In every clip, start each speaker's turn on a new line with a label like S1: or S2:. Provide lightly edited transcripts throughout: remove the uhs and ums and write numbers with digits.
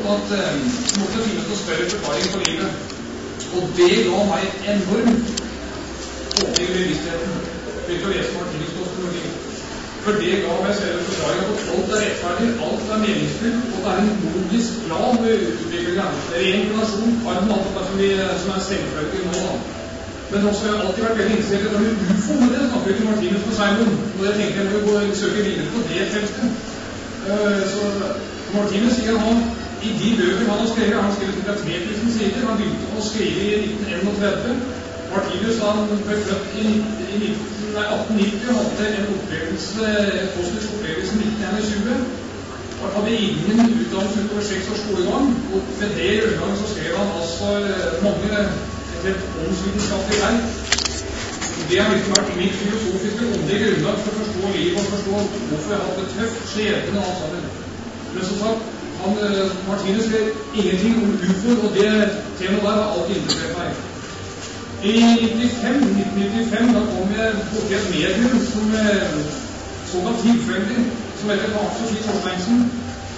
S1: at jeg måtte finne ut noe større forklaring på livet. Og det ga meg enorm åpning i bevisstheten til å lese Martinus kosmologi. For det ga meg selv en forklaring at alt er rettferdig, alt er meningsfullt, og det er en logisk plan ved utviklingen. Reinkarnasjon har den alt som er selvfølge nå. Men også har jeg alltid vært veldig interessert i det med UFO, men det snakker ikke Martinus på Simon. Og jeg tenker jeg må gå og søke videre på det feltet. Så Martinus sier han, i de bøker han har skrevet ca. 3000 sider, han begynte å skrive i 1931. Martinus han ble født i 1890 og hadde en kosmisk opplevelse i 1921. Han hadde ingen utdannelse utover 6 års skolegang, og med det grunnlaget så skrev han altså mange et åndsvitenskapelig verk. Det har liksom vært mitt filosofiske åndelige grunnlag for å forstå livet og forstå hvorfor jeg har hatt det tøft, skjebne og alt sammen. Men som sagt, Martinus vet ingenting om UFO, og det temaet der har alltid interessert meg. I 1995 da kom jeg borti et medium som såkalt tilfeldig, som heter Sofie Torsteinsen.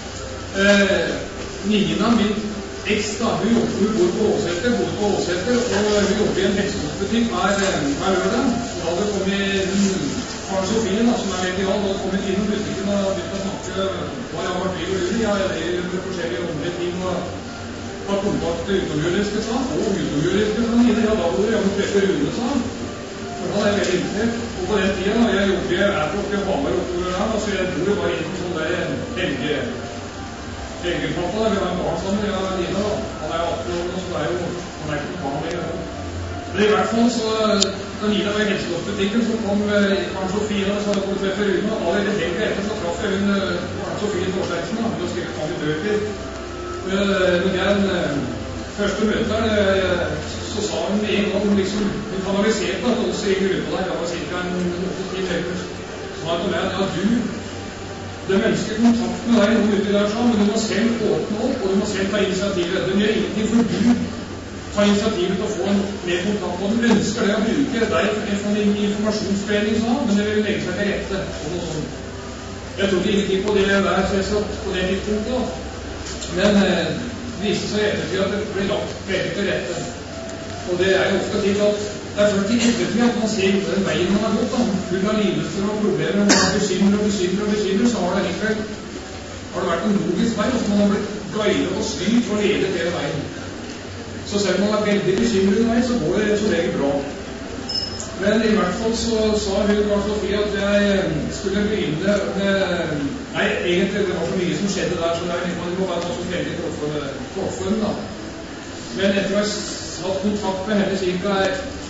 S1: Nina, min eks da, hun bor på Åseter, og hun jobber i en helsebutikk hver lørdag. Og da hadde det kommet Karen Sofie, da, som er medial, da hadde kommet inn i butikken og begynt å snakke hva jeg har vært liv og ulig. Jeg er forskjellige andre ting og har kontakt utomjuriske, sa han, og utomjuriske, sa han. Ja, da burde jeg må treffe Rune, sa han. For han er veldig interessert. Og på den tiden, da, jeg jobber i Airport i Hamar oppover her, altså jeg bor bare inn på sånn der helgepappa, vi har en barn sammen, jeg og Nina, da. Han er 18 år, så det er jo, han er ikke på barn lenger. Men i hvert fall, så, da Nina var i helselovsbutikken, så kom Karen Sofie, og så hadde jeg treffe Rune, og allerede helgen etter, så traff jeg hun Karen Sofie Torsteinsen, da. Hun har skrevet mange bøker. Men jeg, første møte her, så sa hun en gang, hun liksom, hun kanaliserte at også i gruppa der, det var cirka en 8-10 meter, så sa hun til meg, ja, du, de ønsker kontakt med deg noen ute der, men du må selv åpne opp, og du må selv ta initiativet. De gjør ingenting for du tar initiativet til å få mer kontakt, og de ønsker det å bruke deg for en informasjonsspredning, men det vil legge seg til rette, og noe sånt. Jeg tror ikke ingenting på det der, selvsagt, på det tidspunktet, men det viste seg i ettertid at det ble lagt veldig til rette. Og det er jo ofte til at det er først i ettertid at man ser den veien man har gått, full av lidelser og problemer, og man har bekymrer, så har det likevel vært en logisk vei, og så man har blitt guidet og styrt for å lede hele veien. Så selv om man er veldig bekymret vei, så går det så lenge bra. Men i hvert fall så sa hun Karen Sofie at jeg skulle begynne med, nei, egentlig det var så mye som skjedde der, så det må være noe så veldig kroppsform da. Men etter å ha hatt kontakt med henne cirka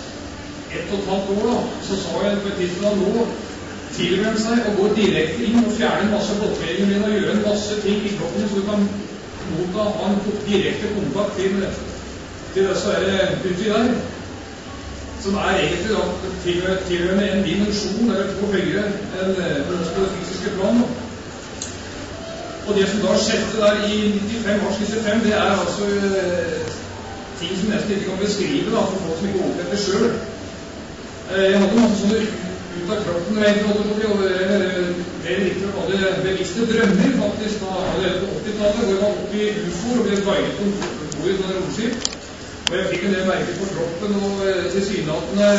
S1: 1,5 år da, så sa jeg på et tidspunkt nå tilhører han seg og går direkte inn og fjerner en masse blokkeringer min og gjør en masse ting i kroppen så du kan motta ha en direkte kontakt til disse uti der, som er egentlig da tilhørende en dimensjon eller 2 høyere enn på det fysiske plan. Og det som da skjedde der i 95, det er altså ting som nesten ikke kan beskrive da, for folk som ikke opplevde det selv. Jeg hadde masse sånne ut av kroppen, og det riktig hadde bevisste drømmer faktisk da, allerede på 80-tallet, hvor jeg var oppe i UFO og ble guidet på bord i sånne romskip. Og jeg fikk en del merker på kroppen og tilsynelatende.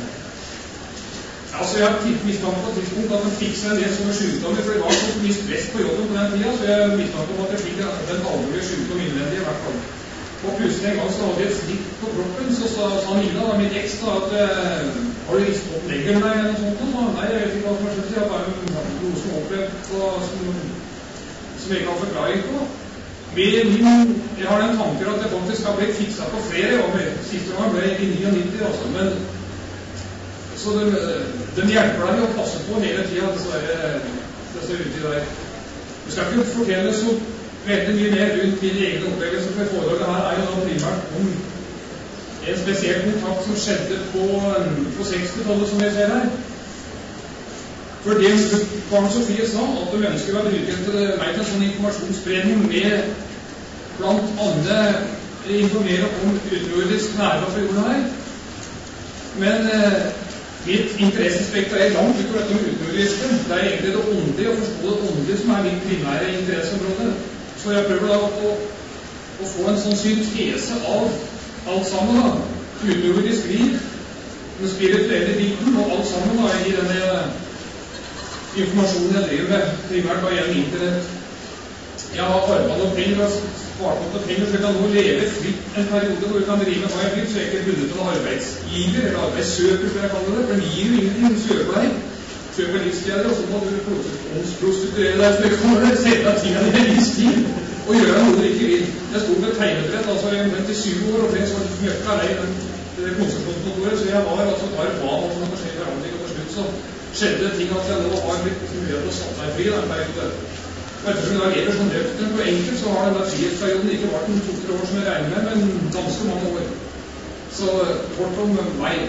S1: Altså jeg har mistanke på et tidspunkt at man fikk seg en del sånne sykdommer, for det var så mye stress på jobben på den tida, så jeg mistanke om at jeg fikk den alvorlige sykdom innvendig i hvert fall. Og plutselig en gang så hadde jeg et slitt på kroppen, så sa Nina, da, mitt eks, da, at har du ristet opp legger deg eller noe sånt? Så, nei, jeg vet ikke hva som har skjedd, jeg har bare noe som er opplevd, som jeg ikke har forklaring på. Jeg har den tanker at jeg faktisk har blitt fikset på flere ganger. Siste gang ble jeg i 99, altså, men så de hjelper deg å passe på hele tiden, disse uti der. Vi skal ikke fortelle så veldig mye mer rundt mine egne opplevelser, for foredraget her er jo da primært om en spesiell kontakt som skjedde på 60-tallet, som jeg ser her. For det Karen Sofie sa, at de ønsker å bruke meg til en sånn informasjonsspredning med blant annet informere om utenjordisk nærvær for jorden her. Men mitt interessespekter er langt utover dette med utenjordiske. Det er egentlig det åndelige, å forstå det åndelige som er mitt primære interesseområde. Så jeg prøver da å å få en sånn syntese av alt sammen da, utover de skriv, den spirituelle biten og alt sammen da, i denne informasjonen jeg driver med, primært da gjennom internett. Jeg har arbeidet og penger, og spart opp penger, så jeg kan nå leve fritt en periode hvor jeg kan drive med hva jeg vil, så jeg ikke er bundet til arbeidsgiver, eller arbeidssøker, som jeg kaller det, for de gir jo ingenting, søker deg. Kjøper livsgleder, og så må du prostituere deg, så du kan sette av tida di i livstid, og gjøre noe du ikke vil. Jeg stod med tegnebrett, altså jeg var 7 år, og så møkka deg det konsesjonskontoret, så jeg var altså bare barn og sånn forskjellig forandring, og til slutt så skjedde det ting at jeg nå har blitt mulighet å satt meg fri da, en periode. Og ettersom jeg da lever sånn nøktern og enkelt, så har den der frihetsperioden ikke vært 2-3 år som jeg regner med, men ganske mange år. Så kort om meg.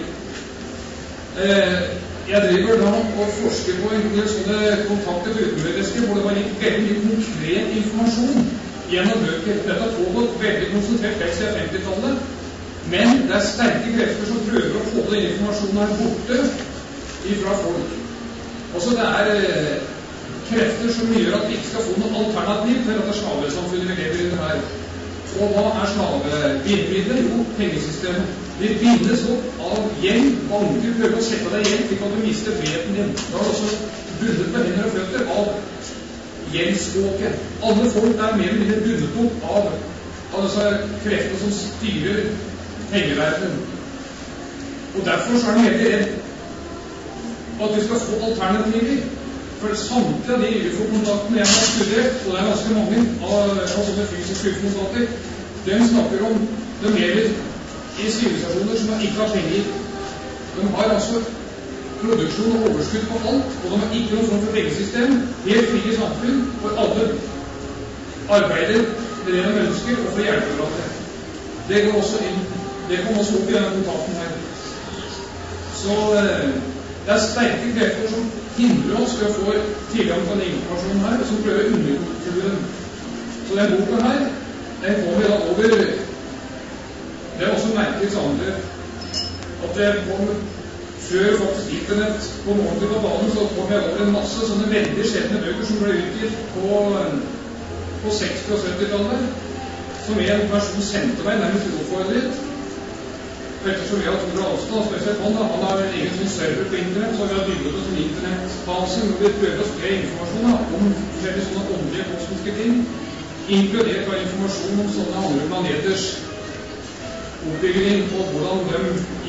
S1: Jeg driver da og forsker på en del sånne kontakter utenmøriske, hvor det var litt veldig konkret informasjon gjennom bøker. Dette har pågått veldig konsentrert helt siden 50-tallet, men det er sterke krefter som prøver å få den informasjonen her borte ifra folk. Også det er krefter som gjør at vi ikke skal få noen alternativ til dette slavesamfunnet vi lever i det her. Og hva er slavebindemidler? Jo, pengesystemet. Det bindes opp av gjeld, banker prøver å sette deg gjeld, slik at du mister friheten din. Da er det også bundet på hender og føtter av gjeldsåket. Alle folk er mer eller mindre bundet opp av disse kreftene som styrer pengeverdenen. Og derfor så er de veldig redd at vi skal få alternativer. For samtlige av de UFO-kontaktene jeg har studert, og det er ganske mange av sånne fysiske UFO-kontakter, de snakker om de lever i sivilisasjoner som ikke har penger. De har altså produksjon og overskudd på alt, og de har ikke noen form for pengesystem, helt frie samfunn, hvor alle arbeider med det de ønsker og får hjelpe hverandre. Det går også inn, det kommer også opp i denne kontakten her. Så det er sterke krefter som hindrer oss til å få tilgang på denne informasjonen her, og som prøver å underkontrollere den. Så den boka her, den kommer da over. Det er også merkelig sammenheng at det kom før faktisk internett på morgenen på banen, så kom jeg over en masse sånne veldig skjedne bøker som ble utgitt på 60- og 70-tallet, som en person sendte meg nærmest uoppfordret. Ettersom vi har Tore Alstad, spesielt han har en egen sånn server på internett, så vi har bygget oss en internettbase hvor vi prøver å spre informasjon om forskjellige sånne åndelige kosmiske ting, inkludert av informasjon om sånne andre planeters oppbygging og hvordan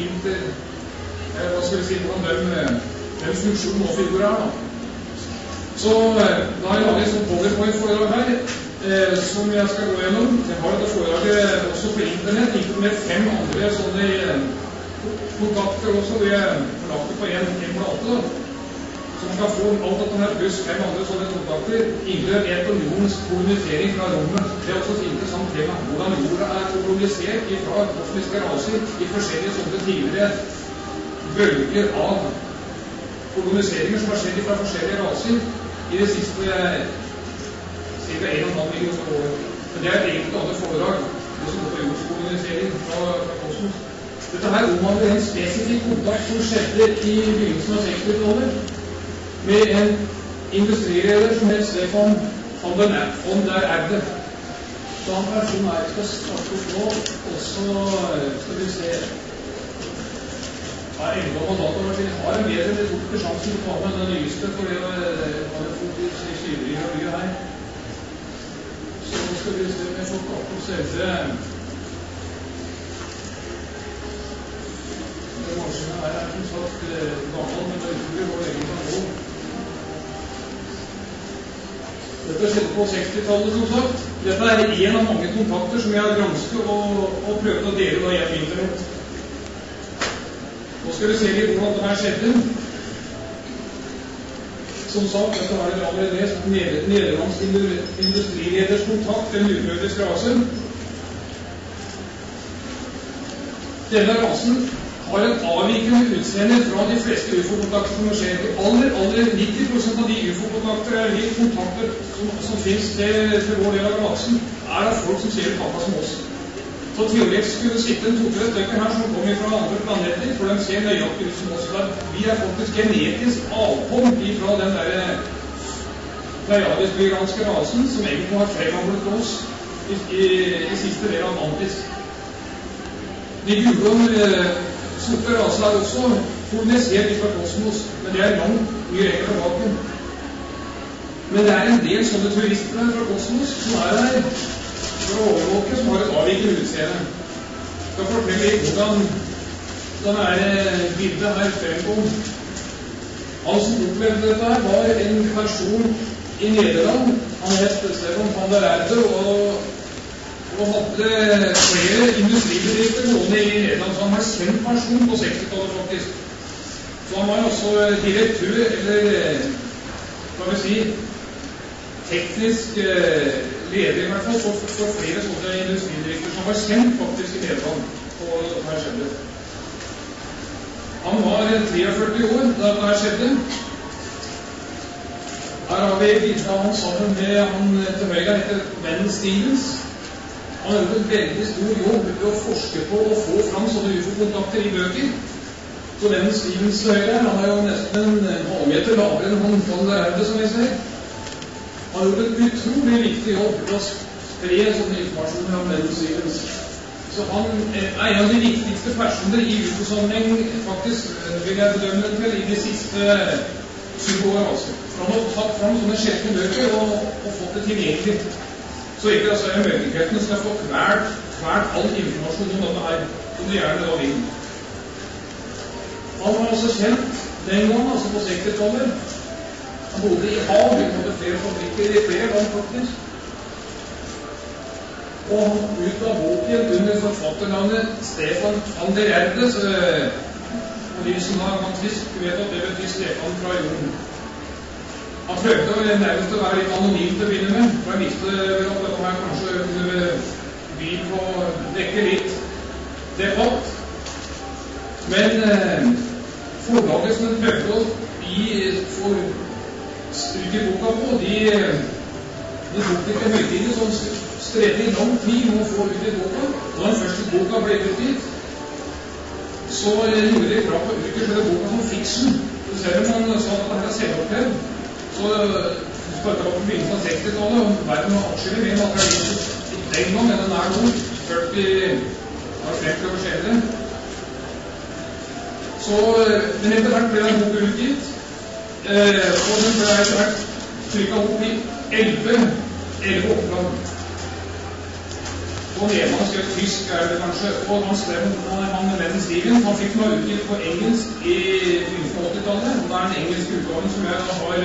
S1: hvordan de funksjon og figurer er da. Så da har jeg laget sånn PowerPoint-foredrag her, som jeg skal gå gjennom. Jeg har dette foredraget også på internett, ikke med 5 andre sånne kontakter også, hvor jeg har lagt det på en plate da. Så man kan få alt dette her pluss 5 andre sånne kontakter, inkludert et om jordens kolonisering fra rommet. Det er også et interessant tema. Hvordan jorda er kolonisert fra kosmiske raser i forskjellige sånne tidligere bølger av koloniseringer som har skjedd fra forskjellige raser i det siste ca. 1,5 millioner år. Men det er egentlig annet foredrag, det som går på jordskolonisering fra kosmos. Dette her omhandler en spesifikk kontakt som skjedde i begynnelsen av 60-tallet med en industrileder som het Stefan von der Erde. Så han personen her skal starte opp nå, og så skal vi se. Jeg har enda datamaskin. Jeg har en bedre med stort sjansen til å ta med den nyeste, for det har fått litt styring og mye her. Så nå skal vi se om jeg får tatt opp selve maskinen her er som sagt gammel, men det er utrolig hvor lenge kan gå. Dette skjedde på 60-tallet som sagt. Dette er en av mange kontakter som jeg har gransket og prøvd å dele da gjennom internett. Nå skal vi se litt hvordan dette skjedde. Som sagt, dette har dere allerede lest. Nederlands industrileders kontakt, den utenmøriske rasen. Denne rasen har en avvikende utseende fra de fleste UFO-kontakter som skjer. Aller 90% av de UFO-kontakter eller kontakter som finnes til vår del av rasen, er det folk som ser ut akkurat som oss. Så teoretisk skulle det sitte en 2-3 stykker her som kommer fra andre planeter, for de ser nøyaktig ut som oss. Vi er faktisk genetisk avkom fra den der pleiadisk-byranske rasen, som egentlig har fremavlet oss i siste del av Atlantis. De gule sorte raser er også kolonisert fra kosmos, men det er langt mye lenger tilbake. Men det er en del sånne turister her fra kosmos som er her for å overvåke, som har et avvikende utseende. Jeg skal fortelle litt hvordan bildet her fremkom. Han som opplevde dette her var en person i Nederland. Han het Stefan van der Erde og hadde flere industribedrifter gående i Nederland, så han var kjent person på 60-tallet faktisk. Så han var også direktør, eller hva vil si, teknisk leder i hvert fall, for flere sånne industribedrifter, så han var kjent faktisk i Nederland på dette her skjedde. Han var 43 år da dette skjedde. Her har vi bildet av han sammen med han til høyre heter Ben Stevens. Han har gjort en veldig stor jobb ved å forske på å få fram sånne UFO-kontakter i bøker. Så Ben Stevens til høyre, han er jo nesten en halvmeter lavere enn han van der Erde, som jeg ser. Han har gjort en utrolig viktig jobb ved å spre sånne informasjoner om Ben Stevens. Så han er en av de viktigste personer i UFO-sammenheng, faktisk, vil jeg bedømme det til, i de siste 20 år, altså. For han har tatt fram sånne sjeldne bøker og fått det tilgjengelig. Så ikke altså mørkekreftene skal få kvært all informasjon om dette her, som de gjerne da vil. Han var også kjent den gangen, altså på 60-tallet. Han bodde i Haag, han hadde flere fabrikker i flere land faktisk. Og han utga boken under forfatternavnet Stefan van der Erde, og de som har tysk vet at det betyr Stefan fra jorden. Han prøvde nærmest å være litt anonym til å begynne med, for han visste at dette her kanskje kunne by på å dekke litt debatt. Men forlaget som han prøvde å få utgi boka på, de tok ikke høytidlig, så han strevde i lang tid med å få utgitt boka. Da den første boka ble utgitt, så gjorde de krav på å utgi selve boka som fiksjon. Selv om han sa at dette er selvopplevd, så startet det på begynnelsen av 60-tallet, og verden var atskillig mer materialistisk den gang enn den er nå, 50 år senere. Så, men etter hvert ble den boka utgitt, og den ble etter hvert trykket opp i 11 opplag. På nederlandsk eller tysk er det kanskje, og han skrev han Ben Stevens, han fikk noe utgitt på engelsk i 1980-tallet, og det er den engelske utgaven som jeg har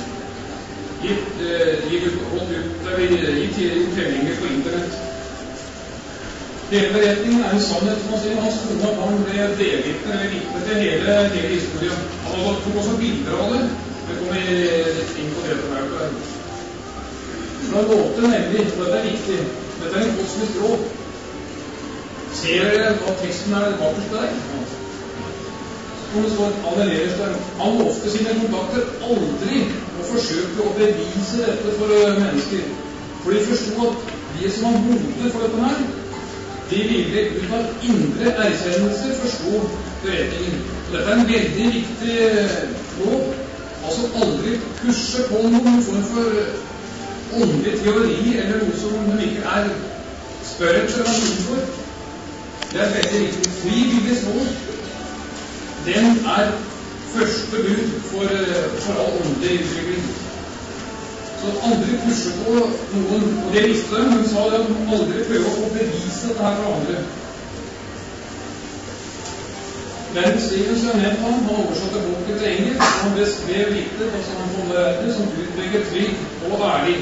S1: gitt tilgjenger på internett. Delberetningen er en sannhet, som han sier, hans kone og barn ble delvitner eller vitner til hele historien. Han tok også bilder av det, det kommer litt inn på det her. For han lovte nemlig, og dette er viktig, dette er en kosmisk råd. Ser dere hva teksten er bakerst der? Hvor det står han lovte sine kontakter aldri å forsøke å bevise dette for mennesker. For de forstod at de som har hodet for dette her, de ville ut av indre erkjennelse forstå beretningen. Dette er en veldig viktig råd. Altså aldri pushe på noen form for åndelig teori eller noe som de ikke spør etter hva noen for. Det er veldig viktig. Frivillighets råd, den er første bud for all åndelig utvikling. Så aldri pushe på noen, og det visste de, men sa at de aldri prøve å bevise dette her for andre. Ben Stevens har nevnt han oversatte boken til engelsk, og han beskrev diktet, altså han von der Erde, som utbygger trygg og ærlig.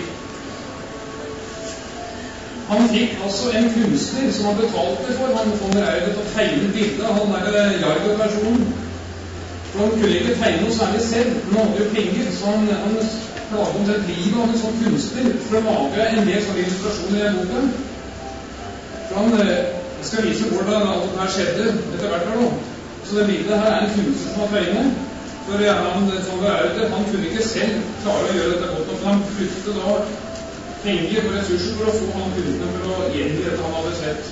S1: Han fikk altså en kunstner som han betalte for, han von der Erde, til å tegne bildet av han der Jargo-personen. For han kunne ikke tegne noe særlig selv, men han hadde jo penger, så han plaget om det livet av en sånn kunstner for å lage en del sånne illustrasjoner i den boken. For han skal vise hvordan alt dette her skjedde etter hvert her nå. Så det bildet her er en kunstner som har tegnet, for han kunne ikke selv klare å gjøre dette godt nok, for han brukte da penger og ressurser for å få han kunstner for å gjengi dette han hadde sett.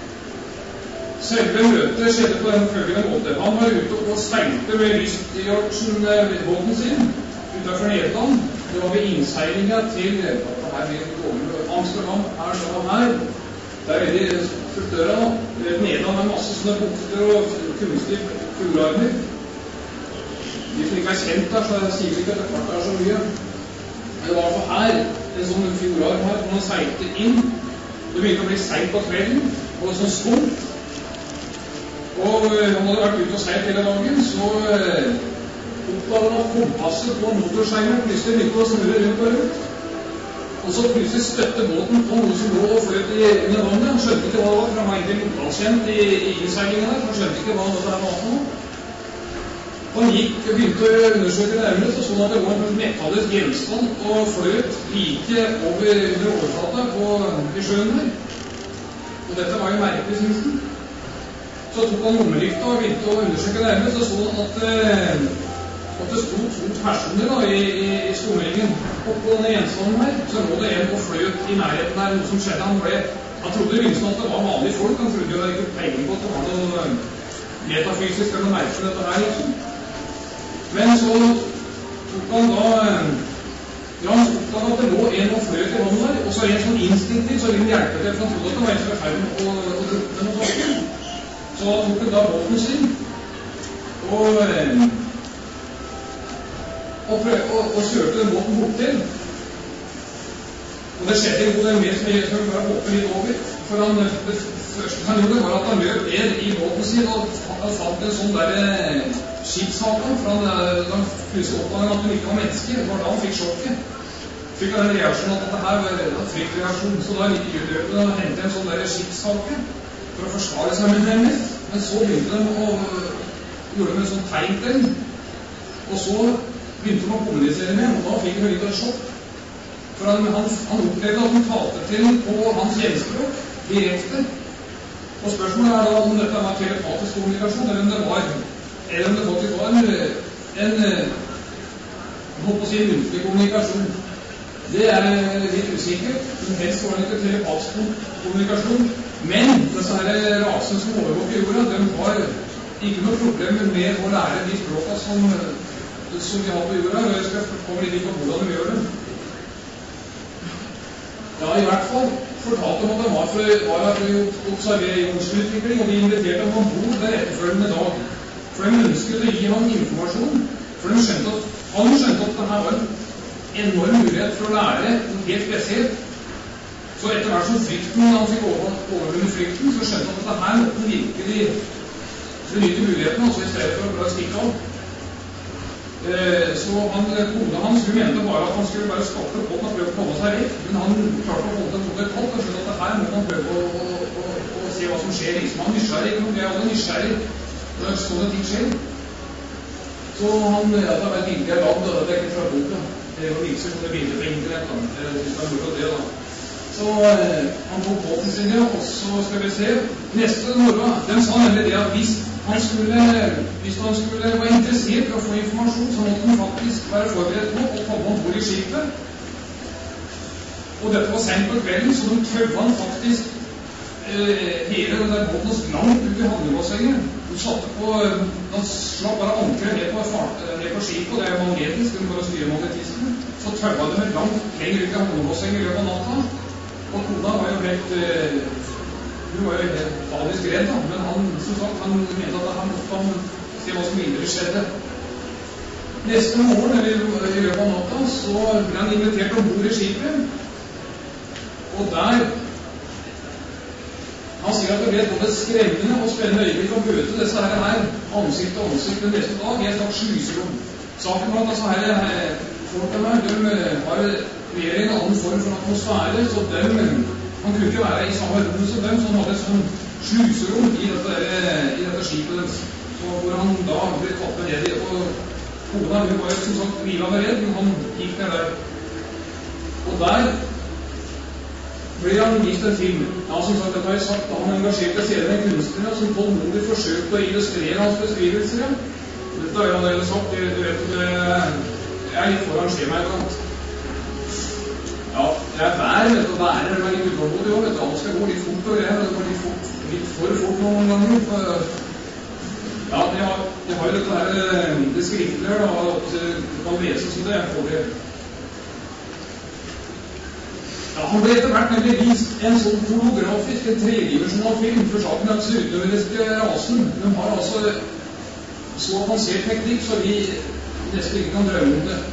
S1: Selve møtet skjedde på den følgende måte. Han var ute og seilte med Lystjortsen båten sin utenfor Nederland. Det var ved innseilinga til her mye dårlig. Amsterdam da her. Det veldig fullt døra nå. Nederland masse sånne bukter og kunstige fuglearmer. De som ikke kjent der, så sier vi ikke at det klart så mye. Men det var for her, en sånn fuglearm her, hvor man seilte inn. Det begynte å bli seilt på kvelden, og sånn skumt. Og han hadde vært ute og seilt hele dagen, så oppdaget han kompasset på motorskjermen, plutselig begynte å snurre rundt og rundt. Og så plutselig støtte båten på noe som lå og fløt under vannet. Han skjønte ikke hva det var, for han var egentlig lokalkjent i innseilingen der. Han skjønte ikke hva dette her var for noe. Han begynte å undersøke nærmere, så sånn at det var en metallisk gjenstand og fløt like over under overflata i sjøen der. Og dette var jo merkelig, synes han. Så tok han lommelykta og begynte å undersøke nærmere, så så han at det stod 2 personer i skumringen. Og på denne gjenstanden her, så lå det en og fløt i nærheten der, noe som skjedde. Han trodde i begynnelsen at det var vanlige folk. Han trodde jo det ikke peiling på at det var noe metafysisk eller merke dette her, liksom. Men så tok han han oppdaget at det lå en og fløt i hånden der, og så en sånn instinktiv, så ville han hjelpe til, for han trodde at det var en som var ferdig med å drukne noe sånt. Så tok han da båten sin, og kjørte den båten bort til. Og det skjedde jo det mer som bare hoppet litt over. For det første han gjorde var at han løp ned i båten sin og fant en sånn der skipshake. For han plutselig oppdaget at han ikke var menneske. Det var da han fikk sjokket. Fikk han en reaksjon at dette her var en fryktreaksjon. Så da løp han og hentet en sånn der skipshake for å forsvare seg med den mest. Men så begynte de å gjøre det med en sånn tegn til den. Og så begynte de å kommunisere med, og da fikk han litt av sjokk. For han opplevde at han talte til på hans hjemspråk direkte. Og spørsmålet da om dette var telepatisk kommunikasjon, eller om det faktisk var en muntlig kommunikasjon. Det litt usikkert, men helst var det ikke telepatisk kommunikasjon. Men disse her rasene som overvåker jorda, de har ikke noe problemer med å lære de språkene som de har på jorda, og jeg skal komme litt inn på hvordan de gjør det. Ja, i hvert fall fortalte de at det var for å observere jordsutvikling, og de inviterte ham ombord der etterfølgende dag. For de ønsket å gi ham informasjon, for han skjønte at dette var en enorm mulighet for å lære noe helt spesielt. Så etter hvert som han fikk overvunnet frykten, så skjønte han at dette her måtte virkelig benytte mulighetene, altså i stedet for å bare stikke av. Så kona hans, hun mente bare at han skulle bare stoppe på og prøve å komme seg vekk, men han klarte å holde den hodet kaldt og skjønte at her må man prøve å se hva som skjer. Liksom han nysgjerrig, vi er alle nysgjerrig når sånne ting skjer. Så han, det var et bilde jeg la, det er ikke fra boka, det var viser sånne bilder på internett, hvis det er mulig det da. Så han tok båten sin, og så skal vi se, neste morgen, de sa nemlig det at hvis han skulle være interessert i å få informasjon, så måtte han faktisk være forberedt på å komme ombord i skipet. Og dette var sent på kvelden, så de tøvde han faktisk hele den der båten langt ut i havnebassenget. De slapp bare ankeret ned på skipet, og det er magnetisk, de bare styrer magnetismen. Så tøvde de langt lenger ut i havnebassenget i løpet av natta. Og kona var jo helt hun var jo helt panisk redd, men han mente at han måtte se hva som videre skjedde. Neste morgen, eller i løpet av natta, så ble han invitert ombord i skipet. Og der han sier at det ble både skremmende og spennende øyeblikk å møte disse her ansikt til ansikt den neste dag i et slags sluserom. Saken var at disse her folkene her, de har mer en annen form for atmosfære, så han kunne ikke være i samme rom som dem, så han hadde et sånn sluserom i dette skipet, hvor han da ble tatt med ned i, og kona, hun var jo som sagt livet var redd, men han gikk ned der. Og der ble han vist en film. Ja, som sagt, dette har jeg sagt, da han engasjerte senere en kunstner som tålmodig forsøkte å illustrere hans beskrivelser. Dette har jeg allerede sagt, du vet at jeg er litt foran skjema i blant. Ja, det er vær, vet du, og været er litt utålmodig også, vet du, alle skal gå litt fort og greier, det går litt for fort noen ganger. Ja, jeg har jo dette her, det skriftlige da, at du kan lese som det er for det. Ja, han ble etter hvert nemlig vist en sånn holografisk, en tredimensjonal film for saken at den utenriske rasen. De har altså så avansert teknikk, så vi nesten ikke kan drømme om det.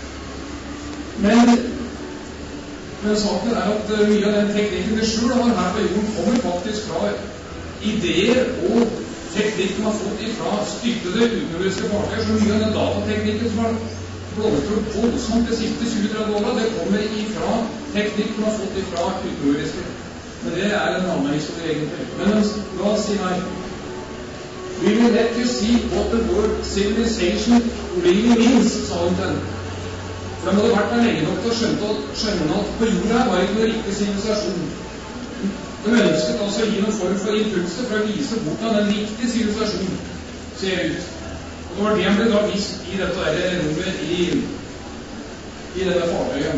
S1: Men saken er at mye av den teknikken vi selv har her på jorden kommer faktisk fra ideer og teknikk man har fått fra stykkede utenriske fartøyer. Så mye av den datateknikken som har blåstrålt voldsomt de siste 20-30 årene, det kommer ifra teknikk man har fått ifra utenriske. Men det er en annen historie egentlig. Men la oss si nei. We will let you see what the word civilization really means, sa hun til henne. For de hadde vært der lenge nok til å skjønne at på jorda var ikke noe riktig sivilisasjon. De ønsket altså å gi noen form for impulser for å vise hvordan en riktig sivilisasjon ser ut. Og det var det han ble da vist i dette rommet i denne fartøyen.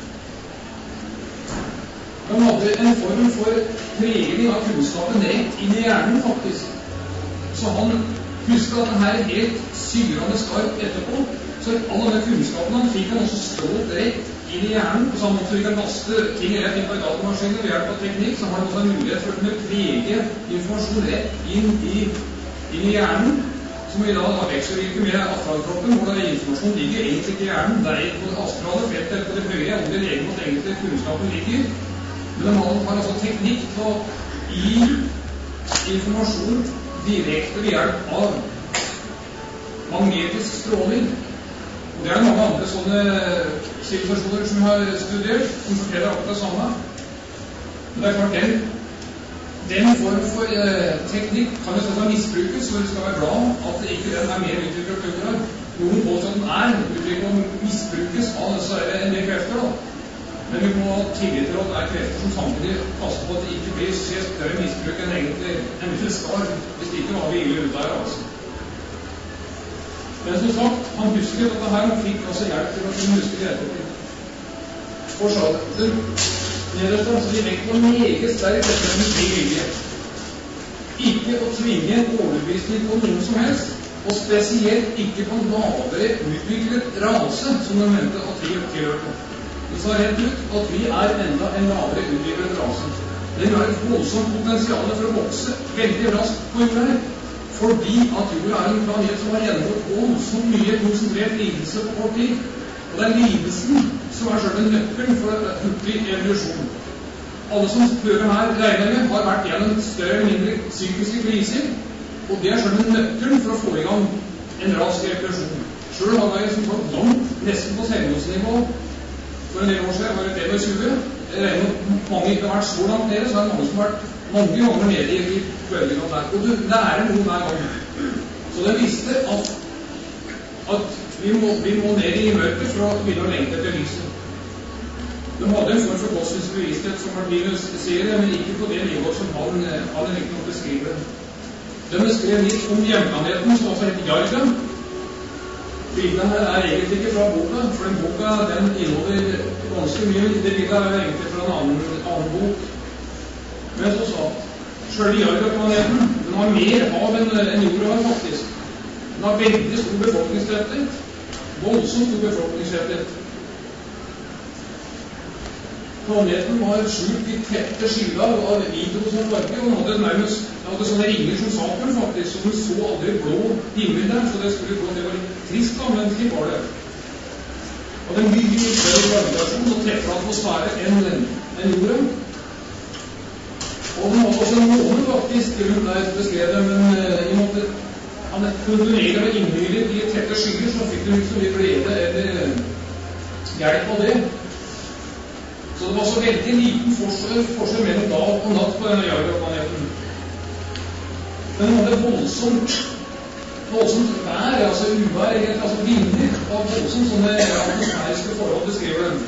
S1: De hadde en form for pregning av kunnskapen rett inn i hjernen, faktisk. Så han husket at det her er helt syrende skarpt etterpå. Så all denne kunnskapen han fikk han også stått rett inn i hjernen. På samme måte vi kan laste ting rett inn på en datamaskin ved hjelp av teknikk, så har han også en mulighet for å kunne prege informasjon rett inn i hjernen. Som i dag har vekselvirket med astralkroppen, hvor informasjonen ligger egentlig ikke i hjernen. Det er på det astrale feltet, på det høye, hvor det legen mot egentlig kunnskapen ligger. Men de har altså teknikk til å gi informasjon direkte ved hjelp av magnetisk stråling. Og det er mange andre sånne sivilisasjoner som jeg har studert, som forteller akkurat det samme. Men det er klart den form for teknikk kan jo sånn misbrukes, så vi skal være glad at ikke den er mer utviklet enn her. Noen påstår at den er utviklet og misbrukes av en del krefter da. Men vi må tilgi til at det er krefter som samtidig passer på at det ikke blir større misbruk enn egentlig en liten skar, hvis det ikke var vi ille ut der, altså. Men som sagt, han husket at det her, han fikk også hjelp til å kunne huske det etterpå. For så, nederst altså, vi vekter meget sterkt dette med fri vilje. Ikke å tvinge en overbevisning på noen som helst, og spesielt ikke på en lavere utviklet rase, som de mente at vi tilhørte. Det sa rett ut at vi er enda en lavere utviklet rase. Den har et voldsomt potensial for å vokse veldig raskt på jorda her, fordi at jorda er en planet som har gjennomgått voldsomt mye konsentrert lidelse på kort tid. Og det er lidelsen som er selve nøkkelen for hurtig evolusjon. Alle som hører her regner med, har vært gjennom større eller mindre psykiske kriser, og det er selve nøkkelen for å få i gang en rask evolusjon. Selv hadde jeg som gått langt, nesten på selvmordsnivå. For en del år siden var det 21. Jeg regner med mange ikke har vært så langt nede, så er det mange som har vært mange ganger nede i bølgen der. Og du lærer noe hver gang. Så de visste at vi må ned i mørket for å begynne å lengte etter lyset. De hadde en form for kosmisk bevissthet som Martinus sier det, men ikke på det nivået som han ikke noe beskriver. De beskrev litt om hjemplaneten, som også heter Jarga. Bildene her er egentlig ikke fra boka, for den boka den inneholder ganske mye. Det bildet er egentlig fra en annen bok. Men så sa selv Jarga-planeten, den har mer hav enn jorda har faktisk. Den har veldig stor befolkningstetthet, voldsomt stor befolkningstetthet. Planeten var skjult i tette skylag av hydrogen farge, og den hadde sånne ringer som Saturn faktisk, så den så aldri blå himmel der, så det skulle gå, det var litt trist da, men slik var det. Og det er mye større gravitasjon og tettere atmosfære enn jorda. Og den hadde også en måne faktisk, rundt der beskrev det, men i en måte han kontinuerer og innhyrer i tette skyer, så fikk du liksom litt glede eller hjelp av det. Så det var så veldig liten forskjell mellom dag og natt på denne Jarga-planeten. Men den hadde voldsomt vær, altså uvær, altså vinder, og voldsomt sånne atmosfæriske forhold beskriver den.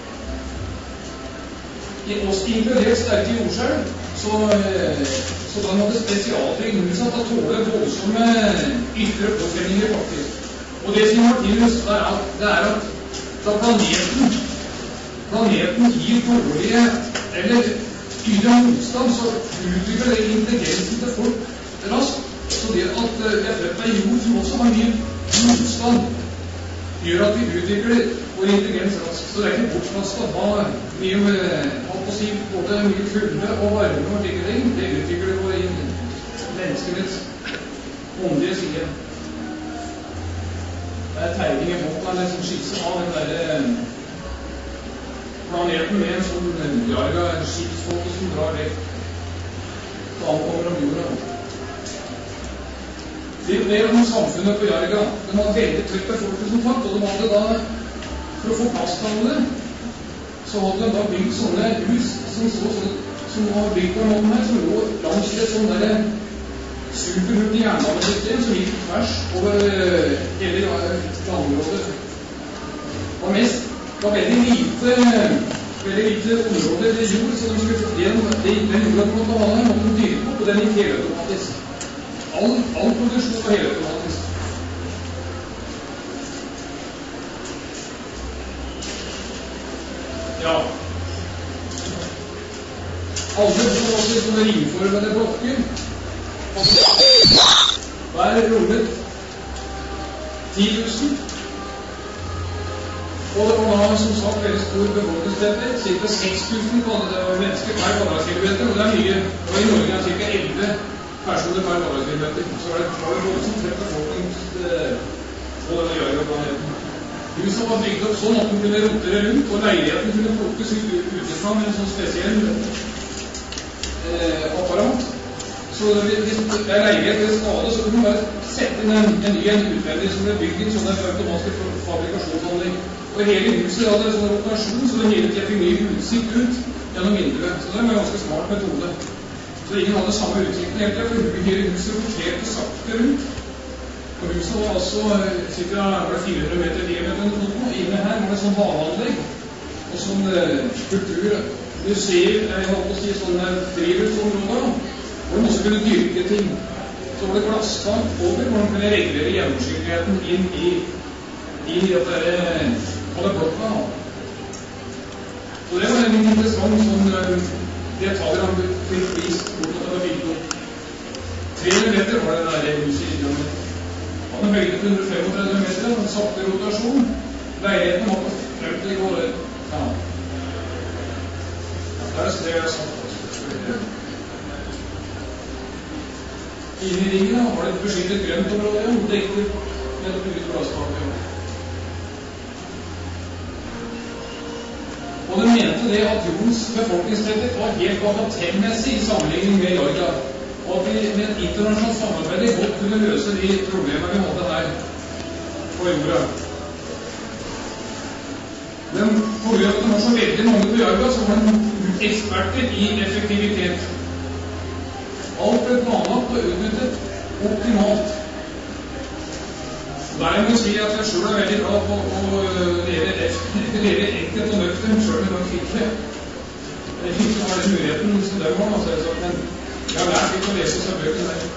S1: I oss inkludert sterke jordskjelv, så den hadde spesialtrygg utsatt å tåle voldsomme ytre påstemninger faktisk. Og det som Martinus er at da planeten gir dårlige eller yder motstand, så utvikler det intelligensen til folk raskt. Så det at vi er født med en jord som også har mye motstand, gjør at vi utvikler vår intelligens raskt. Så det ikke bortkastet å ha mye både mye kulde og varme og slike ting. Det utvikler vår menneskenes åndelige side. Det tegning i boka, en skisse av den der planeten med en sånn jarga skipsflåte som drar vekk. Så ankommer om jorda. Det ble om samfunnet på Jarga. De var veldig tøtt befolket som tatt, og de hadde da, for å få plass til det, så hadde de da bygd sånne hus som var bygd på en måte her, som lå langs et sånn der superhurtig jernbanesystem som gikk tvers over hele landområdet. Det var veldig lite områder til jord, så de skulle få den jorda på måte ha, måtte de dyrke på, og den gikk helautomatisk. All produksjon var helautomatisk. Ja. Alle som også i sånne ringformede blokker. Hver rommet 10 000. Og det var da, som sagt, veldig stor befolkningstetthet, ca. 6 000 mennesker per kvadratkilometer, og det er mye. Og i Norge er ca. 11 personer per kvadratkilometer. Så var det voldsomt tett befolkning på denne Jarga-planeten. Huset var bygd opp sånn at den kunne rotere rundt, og leiligheten kunne plukkes ut utenfra med en sånn spesiell apparat. Så hvis leilighet ble skadet, så kunne man bare sette inn en ny utvendig som ble bygd i sånne automatiske fabrikasjonsanlegg. Og hele huset hadde en sånn rotasjon, så det hele tiden fikk mye utsikt ut gjennom vinduet. Så det var en ganske smart metode. Så ingen hadde samme utsikten helt til, for hele huset roterte sakte rundt. Og huset var altså ca. 400 meter diameter, og inne her var det sånn baneanlegg, og sånn kultur, museer, jeg holdt på å si sånne friluftsområder, hvor man også kunne dyrke ting. Så var det glasstak over, hvor man kunne regulere gjennomskyggeligheten inn i dette alle blokka. Så det var en interessant sånn detaljer han fikk vist bort at det var bygd opp. 300 meter var det der huset i Idrømmet. Han bygde på 135 meter, en sakte rotasjon. Leiligheten var på 50 år. Ja. Der er det sagt. Inne i ringen var det et beskyttet grøntområde, dekket med et bygget glasstaket. Og de mente det at jordens befolkningstetthet var helt bagatellmessig i sammenligning med Jarga, og at vi med et internasjonalt samarbeid godt kunne løse de problemene vi hadde her på jorda. Men på grunn av at det var så veldig mange på Jarga, så var de eksperter i effektivitet. Alt ble planlagt og utnyttet optimalt. Der må jeg si at jeg selv er veldig bra på å leve enkelt og nøktern, selv om jeg ikke har den muligheten som det var, men jeg har lært litt å lese seg bøkene der.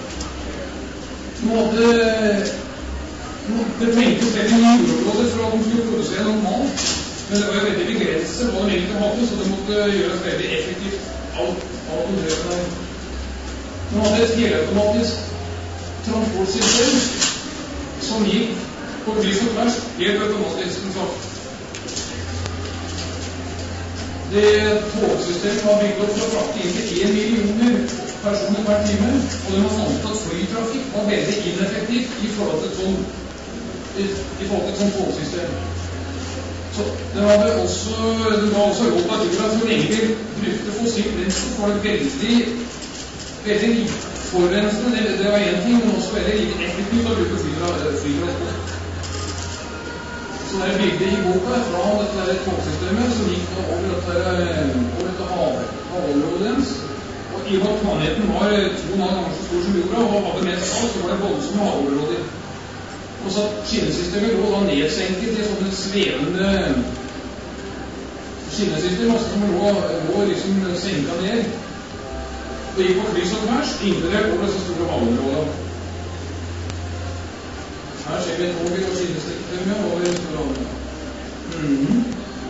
S1: Det tenktes veldig mye jordområder for at de skulle produsere noe mat, men det var jo veldig begrenset hva de egentlig hadde, så det måtte gjøres veldig effektivt alt de drev der. De hadde et helautomatisk transportsystem som gikk på kryss og tvers, helt automatisk som sagt. Det togsystemet var bygd opp for å frakte inn til 1 million personer per time, og de har fant at flytrafikk var veldig ineffektivt i forhold til et sånt togsystem. Så det var også råd på at jorda så lenge vi brukte fossilt brensel, var det veldig forurensende. Det var en ting, men også veldig effektivt å bruke flytransport. Så det er bildet i boka fra dette togsystemet som gikk over dette havområdet deres. Og i hva planeten var 2,5 ganger så stor som jorda, og hadde mest av, så var det voldsomme havområder. Og så skinnesystemet lå da nedsenket i sånne svevende skinnesystem, som lå liksom senket ned. Det gikk på kryss og tvers, inkludert over disse store havområdene. Her ser vi toget og skinnesystemet over i store havområder.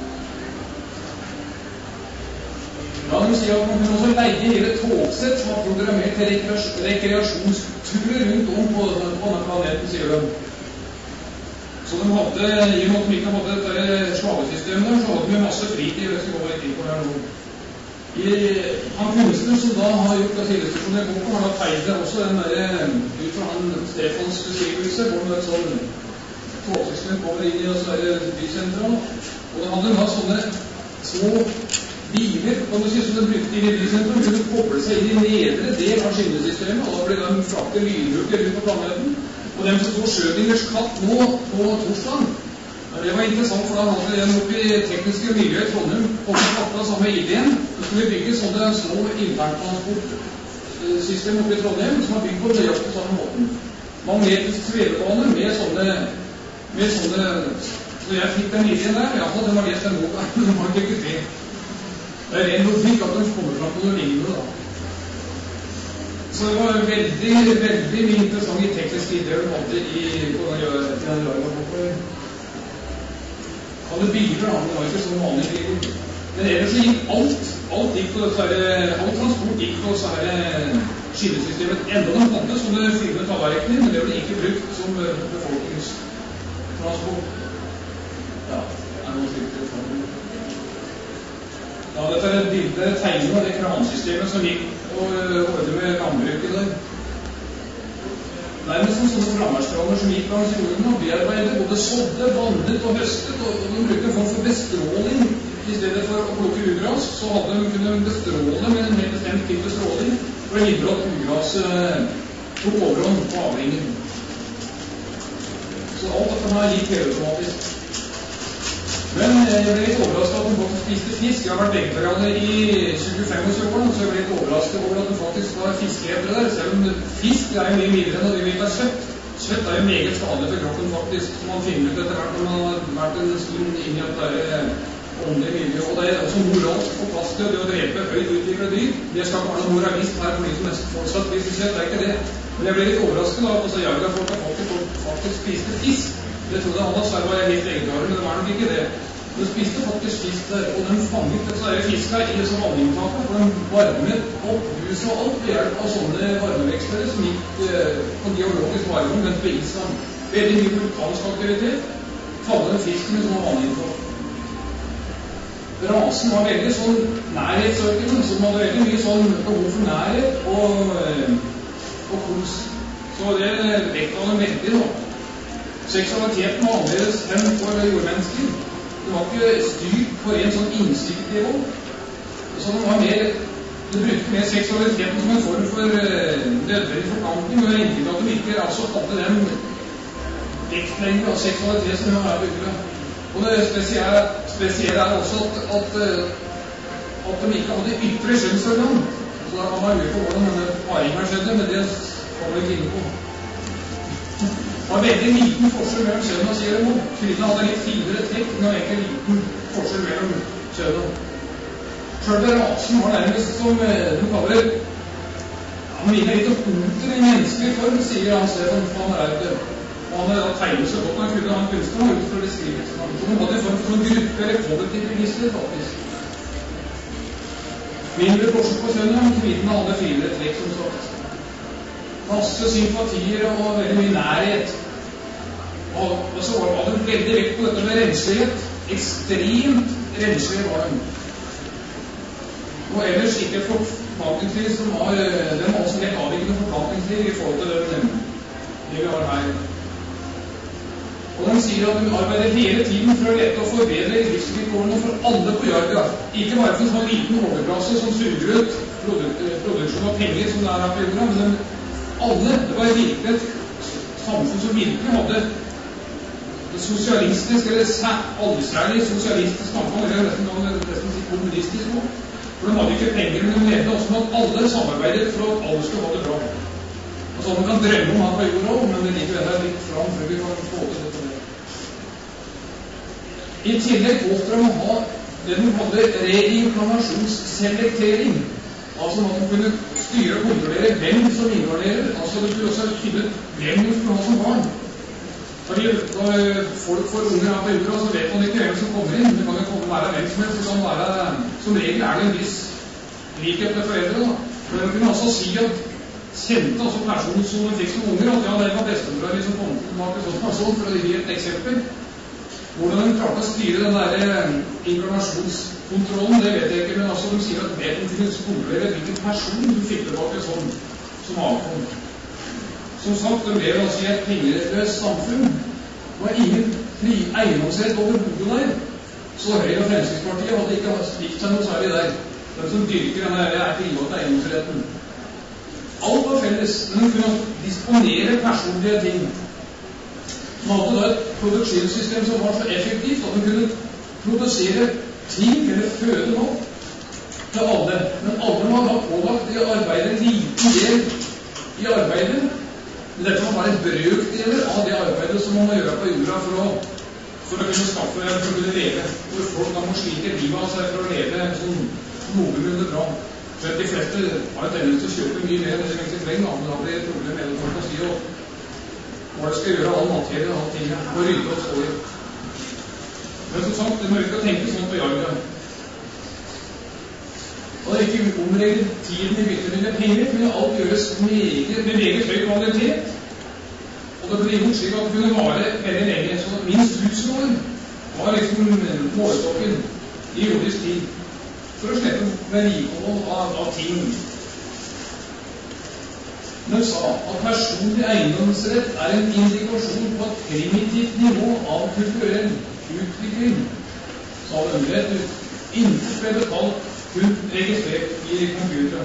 S1: Ja, de sier at man kunne også leie hele togsett som var programmert til rekreasjonsturer rundt om på denne planeten, sier de. Så de hadde, i og med at de ikke hadde dette slavesystemet der, så hadde de masse fritid. Jeg skal gå litt inn på det her nå. Han kunstner som da har gjort det tilleggstasjonen i boken, har da tegnet også den der, ut fra han Stefans beskrivelse, hvor det er sånn togsystem kommer inn i og så er det bysentrum. Og da hadde da sånne små biler, kan du si, som de brukte inn i bysentrum, kunne koble seg inn i nedre del av skinnesystemet, og da ble de fraktet lynruter ut på planeten. Og dem som stod Schrödingers katt nå på torsdag, det var interessant, for da hadde den oppe i tekniske miljøet i Trondheim kommet fatta samme ideen. Så skulle vi bygge sånne små interntransportsystem oppe i Trondheim, som har bygd på nøyaktig på samme måten. Magnetisk svevebane med sånne, så jeg fikk den ideen der, ja, den var lest en bok, den var ikke det. Det ren logikk at den kommer fram på noe lignende da. Så det var veldig mye interessante tekniske ideer de hadde i hvordan gjøre hadde biler, det var ikke sånn vanlig bil. Men ellers så gikk alt gikk på all transport gikk på skinnesystemet. Enda de hadde sånne flyvende tallverkninger, men det ble ikke brukt som befolkningstransport. Ja, det er noe slikt. Ja, dette er et bilde tegnet av det kransystemet som gikk og ordnet med landbruket der. Nærmest som sånne flammerstraner som gikk langs jorden og bearbeidet, både sådde, vannet og høstet, og de brukte en form for bestråling. I stedet for å plukke ugras, så hadde de kunnet bestråle med en helt bestemt type stråling for å hindre at ugraset tok overhånd på avringen. Så alt dette her gikk helautomatisk. Men jeg ble litt overrasket at de faktisk spiste fisk. Jeg har vært vegetarianer i 20-25 år, så jeg ble litt overrasket over at de faktisk var fiskeetere der. Selv om fisk er jo mye mindre enn at de vet er kjøtt. Kjøtt er jo meget skadelig for kroppen faktisk, som man finner ut etter hvert når man har vært en stund inn i at det er åndelig miljø. Og det er også moralsk forkastelig det å drepe høyt utviklede dyr. Det skal ikke være noe moralist her for de som fortsatt spiser kjøtt, det er ikke det. Men jeg ble litt overrasket da, at jagerfolk faktisk spiste fisk. Det trodde han at Sverre var helt vegetarianer, men det var nok ikke det. De spiste faktisk fisk der, og de fanget dette fiska i disse vanninntakene, for de varmet opp huset og alt ved hjelp av sånne varmevekslere som gikk på geologisk varme, men på Island. Veldig mye vulkansk aktivitet, faller den fisken i sånne vanninntak. Rasen var veldig sånn nærhetssøkende, så den hadde veldig mye sånn behov for nærhet og kos. Så det vekta dem veldig nå. Seksualiteten var annerledes enn for jordmennesker. Det var ikke styrt på en sånn innsiktsnivå. Så det var mer, det brukte mer seksualiteten som en form for nødvendig forplantning, og jeg inntrykk at de ikke altså hadde den vektlengde av seksualitet som de var bygget. Og det spesielle er også at de ikke hadde ytre skjønnsorgan. Så da kan man lure på hvordan denne paringen skjedde, men det kommer vi ikke inn på. Det var veldig liten forskjell mellom kjønn og sier det nå. Kvinnene hadde litt finere trekk, men det var egentlig liten forskjell mellom kjønn. Selve rasen var nærmest som de kaller han minner litt om oter i menneskelig form, sier han Stefan van Raude. Og han hadde tegnet så godt han kunne han kunstner ut fra beskrivelsen. Så de hadde en form for en gruppe eller kollektivregister faktisk. Mindre forskjell på kjønnet, men kvinnene hadde finere trekk som sagt. Masse sympatier og veldig mye nærhet. Og så var det veldig vekt på dette med renslighet. Ekstremt renslige var de. Og ellers ikke et forplantningsliv som var den også helt avvikende forplantningsliv i forhold til det vi har her. Og de sier at de arbeider hele tiden for å lette og forbedre livsvilkårene for alle på jorda. Ikke bare for en sånn liten overklasse som suger ut produksjon av penger som det er her på jorda, men alle, det var virkelig et samfunn som virkelig hadde det sosialistisk, eller allsærlig sosialistisk samfunn, eller nesten si kommunistisk nå. For de hadde ikke penger, men de levde også med at alle samarbeidet for at alle skulle ha det bra. Og så man kan drømme om her på jorda, men det ligger der litt fram før vi kan få til dette. I tillegg måtte de ha det de hadde reinkarnasjonsselektering. Altså at man kunne styre og kontrollere hvem som inkarnerer. Altså det kunne også finne hvem som skulle ha som barn. Fordi når folk får unger her på jorda, så vet man ikke hvem som kommer inn. Det kan jo være hvem som helst. Det kan være, som regel er det en viss likhet med foreldre. Men man kunne også si at kjente altså personen som fikk som unger, at ja, det var bestemora liksom kom tilbake sånn person, for å gi et eksempel. Hvordan de klarte å styre den der inkarnasjonskontrollen, det vet jeg ikke, men altså de sier at de kunne spolere hvilken person du fikk tilbake sånn som avkom. Som sagt, det ble altså i et pengeløst samfunn. Det var ingen fri eiendomsrett over hodet der. Så Høyre og Fremskrittspartiet hadde ikke slikt seg noe særlig der. Den som dyrker denne er ikke innlått eiendomsretten. Alt var felles, men de kunne disponere personlige ting. Man hadde da et produksjonssystem som var så effektivt at de kunne produsere ting eller føde nok til alle. Men alle var da pålagt i å arbeide en liten del i arbeidet. Men dette var bare en brøkdeler av det arbeidet som man må gjøre på jorda for å kunne skaffe, for å kunne leve. Hvor folk da må slike livet av seg for å leve sånn noenlunde bra. For de fleste har et tendens til å kjøpe mye mer enn det egentlig trenger, men da blir det et problem med det folk å si hva det skal gjøre all materie og alle tingene, og rydde og stå i. Men som sagt, det må ikke tenke sånn på jaget. Og det er ikke omregnet tiden i bytte med penger, men alt gjøres med meget høy kvalitet. Og det ble gjort slik at det kunne vare veldig lenge, så minst 1000 år var liksom målstokken i jordisk tid, for å slippe vedlikehold av ting. Men sa at personlig eiendomsrett er en indikasjon på et primitivt nivå av kulturell utvikling, sa de rett ut. Intet ble betalt, kun registrert i computeren.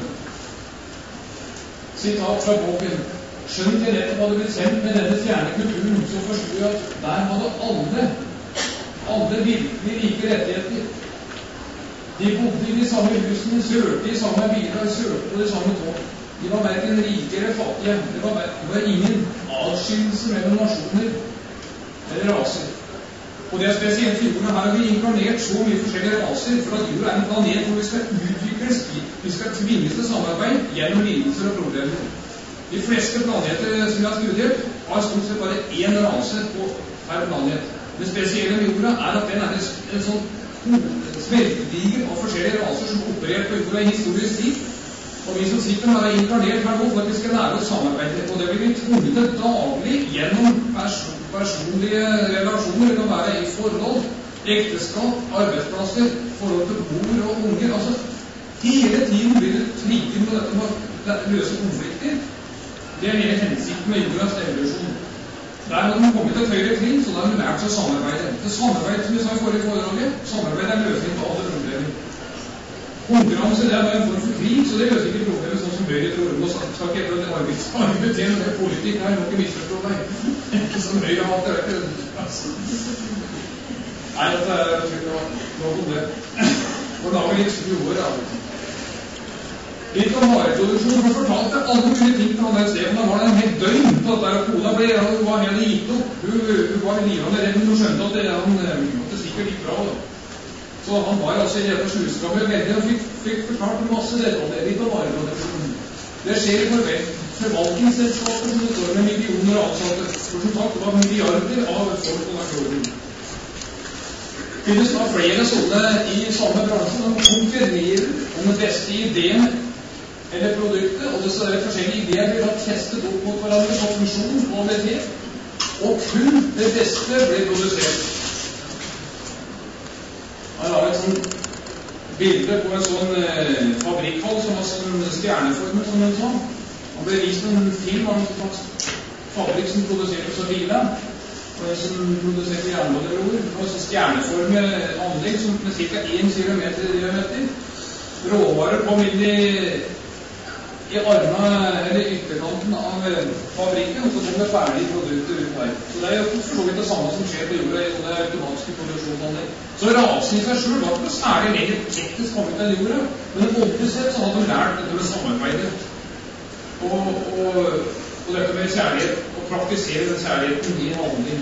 S1: Sitat fra boken. Skjønt jeg nettopp hadde blitt sendt med denne fjerne kulturen, så forstod jeg at der hadde alle virkelig like rettigheter. De bodde i de samme husene, kjørte i samme biler, kjørte på de samme tog. De var hverken rike eller fattige. Det var ingen adskillelse mellom nasjoner eller raser. Og det er spesielt i jorden. Her har vi inkarnert så mye forskjellige raser, for at jorda er en planet hvor vi skal utvikles, vi skal tvinges til samarbeid gjennom lidelser og problemer. De fleste planeter som vi har studiert, har stort sett bare én rase på hver planet. Det spesielle med jorda er at den er en sånn smeltediger av forskjellige raser som opererer på jorda i historisk tid. Og vi som sitter her er inkarnert her nå for at vi skal lære å samarbeide. Og det blir vi tvunget daglig gjennom personlige relasjoner. Det kan være i forhold, ekteskap, arbeidsplasser, forhold til mor og unger. Altså, hele tiden blir det trigget med dette med å løse konflikter. Det er mer hensikten med jordas evolusjon. Der har de kommet til et høyere trinn, så da har de lært seg å samarbeide. Det samarbeid, som vi sa i forrige foredraget, samarbeid er løsning på alle problemer. Konkurranse, det er bare en form for krig, så det løser ikke problemet sånn som Høyre tror. Nå skal ikke jeg prøve til arbeidsarbeid til, det er politikk her, må ikke misforstå meg. Ikke som Høyre har hatt, det er ikke. Nei, dette er noe om det. Og da har vi litt skruer, ja. Litt om vareproduksjon. Hun fortalte alle mulige ting til han der stedet. Da var det en helt døgn på dette, og kona ble, hun var helt gitt opp. Hun var livende redd, men hun skjønte at det sikkert gikk bra. Så han var altså i dette sluskammeret veldig, og fikk fortalt masse detaljer litt om vareproduksjon. Det skjer i forvaltningsselskaper som det står med millioner ansatte. For som sagt, det var milliarder av folk på nasjonen. Det finnes da flere sånne i samme bransje som konkurrerer om den beste ideen eller produktet, og det er forskjellige ideer blir da testet opp mot hverandre på funksjon og kvalitet, og kun det beste blir produsert. Her har vi et sånt bilde på en sånn fabrikkhall som har sånn stjerneformer, som en sånn. Han ble vist en film av en slags fabrikk som produserer så biler, og en som produserer jernbanebroer, og så stjerneformer anlegg som med ca. 1 kilometer i diameter. Råvarer kom inn i armene eller ytterkanten av fabrikken, og så kom det ferdige produkter ut her. Så det er jo for så vidt det samme som skjer på jorda i sånne automatiske produksjonsanlegg. Så rasen i seg selv var ikke særlig mer teknisk kommet enn jorda, men åndelig sett så hadde de lært dette med samarbeidet. Og dette med kjærlighet, og praktisere den kjærligheten i handling.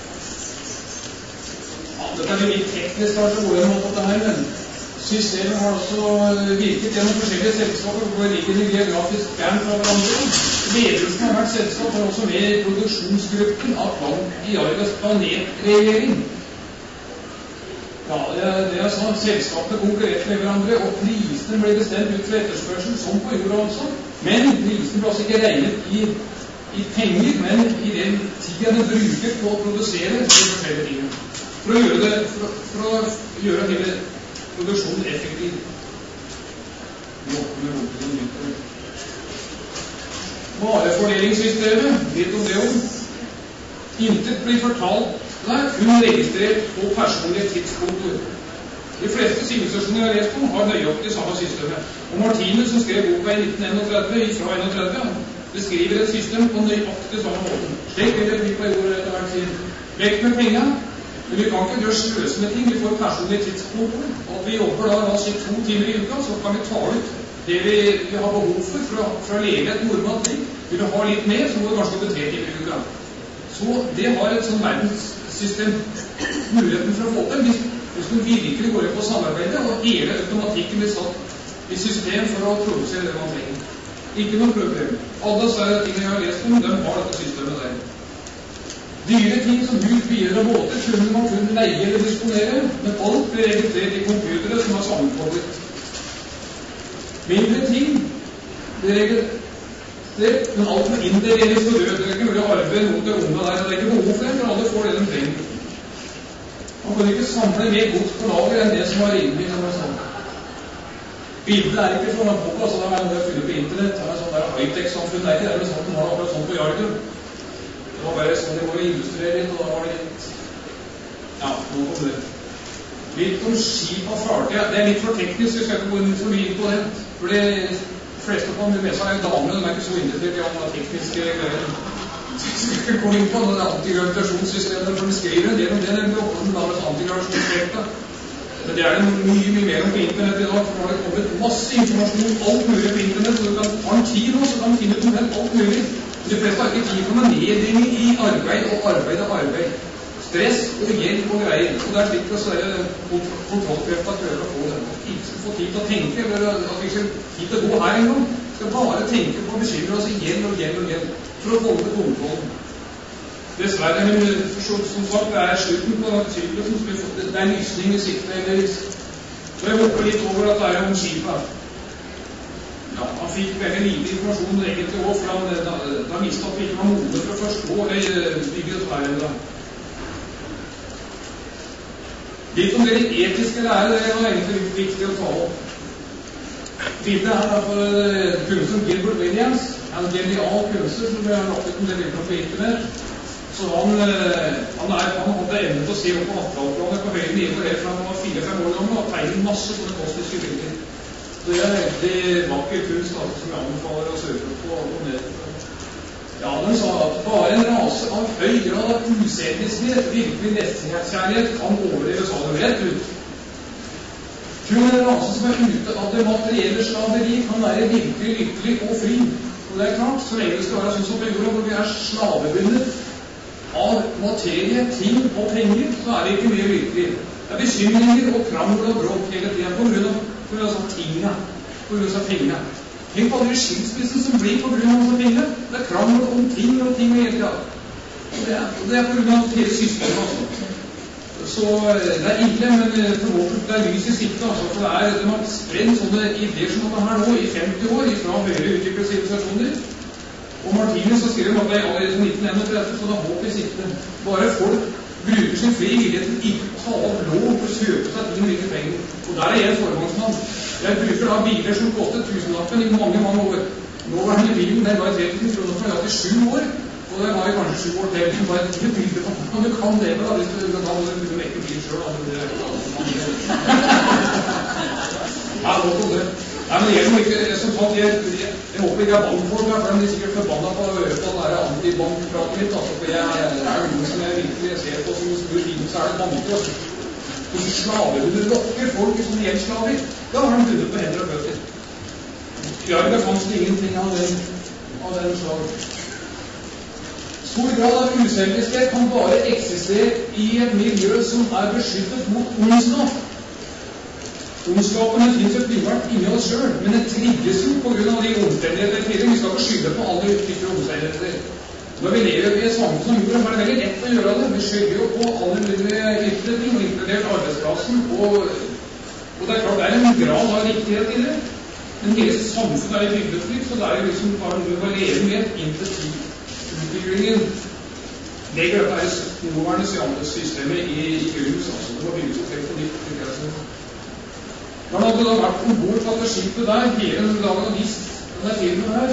S1: Ja, dette er litt teknisk kanskje, hvor jeg må på det her, men systemet har også virket gjennom forskjellige selskaper hvor det ligger geografisk fjern fra hverandre. Ledelsen av hvert selskap har også med i produksjonsgruppen av Planck i Argas planetregjering. Ja, det sånn at selskapene konkurrerte med hverandre, og prisene ble bestemt ut fra etterspørsel, som på jorda også. Men prisene ble altså ikke regnet i penger, men i den tiden det bruker på å produsere de forskjellige tingene. For å gjøre hele produksjonen effektiv. Varefordelingssystemet, vet om det om. Intet blir fortalt, det kun registrert på personlige tidskontor. De fleste sivilisasjoner jeg har lest om har nøyaktig samme systemet. Og Martinus, som skrev boka i 1931, fra 31, beskriver et system på nøyaktig samme måten. Slik vil det bli på jorda etter hvert siden. Vekk med penger, men vi kan ikke gjøre sløse med ting. Vi får personlige tidskontor. Og vi jobber da 2 timer i uka, så kan vi ta ut det vi har behov for fra lege et normalt liv. Vil du ha litt mer, så må du kanskje gå 3 timer i uka. Så det har et sånn verdenssystem muligheten for å få til. Hvis du virkelig går på samarbeidet, og hele automatikken blir satt i system for å produsere det man trenger. Ikke noe problem. Alle svære ting jeg har lest om, de har dette systemet der. Dyre ting som hus, biler og båter kunne man kun leie eller disponere, men alt blir registrert i computere som er sammenkoblet. Mindre ting blir registrert, men alt med inndeling så død. Det er ikke mulig å arbeide noe til unge der. Det er ikke behov for det, for alle får det de trenger. Man kan ikke samle mer gods på lager enn det som var rimelig, som jeg sa. Bildet er ikke sånn på, altså det er noe jeg funnet på internett. Det er sånn der high-tech-samfunn. Det er ikke det sånn at man har akkurat sånn på jargen. Det var bare sånn det må illustrere litt, og da var det litt... Ja, nå kom det. Litt om skip og fartøy. Det er litt for teknisk, jeg skal ikke gå inn for mye på det. For de fleste på med seg er damer, de er ikke så interessert i alle tekniske greier. Jeg skal ikke gå inn på det antigravitasjonssystemet, for de skriver en del om det, nemlig om den dames antigravitasjonsfeltet. Det er det mye mer om på internett i dag, for nå har det kommet masse informasjon om alt mulig på internett, så du kan ha en tid nå, så kan du finne ut om alt mulig. De fleste har ikke tid for noe nedringning i arbeid og arbeid. Stress og gjeld og greier. Og det er slik å si kontrollkrefta prøver å få det. Ikke få tid til å tenke, eller at vi ikke har tid til å gå her en gang. Skal bare tenke på å bekymre oss i gjeld, for å holde kontrollen. Dessverre, men som sagt, det er slutten på syklusen, det er lysning i sikte, eller så jeg håper litt over at det er om skipet. Ja, han fikk veldig lite informasjon egentlig også, for han visste at vi ikke var modne for å forstå eller bygge det her enda. Litt om det etiske lære, det er egentlig viktig å ta opp. Bildet her er for kunstneren Gilbert Williams, en genial kunstner som har lagt ut en del på internett. Så han hadde evne til å se opp på astralplanet på høye nivå helt fra han var 4-5 år gammel og tegnet masse sånne kosmiske bilder. Så det er veldig vakker kunst som jeg anbefaler å søke på nettet. Ja, den sa at bare en rase av høy grad av uselviskhet, virkelig nestkjærlighet, kan overleve, sa det rett ut. Kun en rase som er ute av det materielle slaveri kan være virkelig lykkelig og fri. Og det er klart, så lenge det skal være sånn som på jorda, hvor vi er slavebundet av materie, ting og penger, så er det ikke mye lykkelig. Det er bekymringer og krangel og bråk hele tiden på grunn av tingene, på grunn av pengene. Tenk på alle skilsmissen som blir på grunn av pengene. Det er krangel om ting og ting hele tiden. Og det er på grunn av hele systemet også. Så det er ille, men det er lys i sikte, altså, for det har spredd sånne ideer som det her nå i 50 år fra høyere utviklede sivilisasjoner. Og Martinus så skriver at det er allerede 1931, så det er håp i sikte. Bare folk bruker sin fri vilje til ikke å ta opp lov for å kjøpe seg ting og ikke penger. Og der er jeg en foregangsmann. Jeg bruker da biler som kostet 1000-lappen i mange år. Nå var denne bilen, den var i 3000 kroner for jeg hadde i 7 år. Og det var jo kanskje 7 år til, så bare ikke bilder på hvordan du kan det, da, hvis du kan vekke bil selv, ja, nå kom det. Nei, men jeg må ikke, som sagt, jeg håper ikke er bankfolk, for de er sikkert forbannet på å høre på den der antibankpraten mitt, altså, for det er noe som jeg virkelig ser på som en stor ting, så er det banker. Hvis slavehunder lokker folk som gjeldslaver, da har de bundet på hender og føtter. Gjør fanns det ingenting av den slag. Stor grad av uselviskhet kan bare eksistere i et miljø som er beskyttet mot ondskap. Ondskapen finnes jo primært inni oss selv, men det trigges jo på grunn av de omstendigheter. Vi skal ikke skylde på alle ytre omstendigheter. Når vi lever i et samfunn som jorden, er det veldig lett å gjøre det. Vi skylder jo på alle mulige ytre ting, inkludert arbeidsplassen, og det er klart det er en grad av riktighet i det. Men hele samfunnet er bygdefritt, så det er jo liksom bare noe å leve med inntil utviklingen legger dette her nåværende systemet i grunn, altså det var bygget opp helt på nytt, tenker jeg sånn. Når det hadde da vært en bord på dette skipet der, hele den dagen og visst denne tiden her,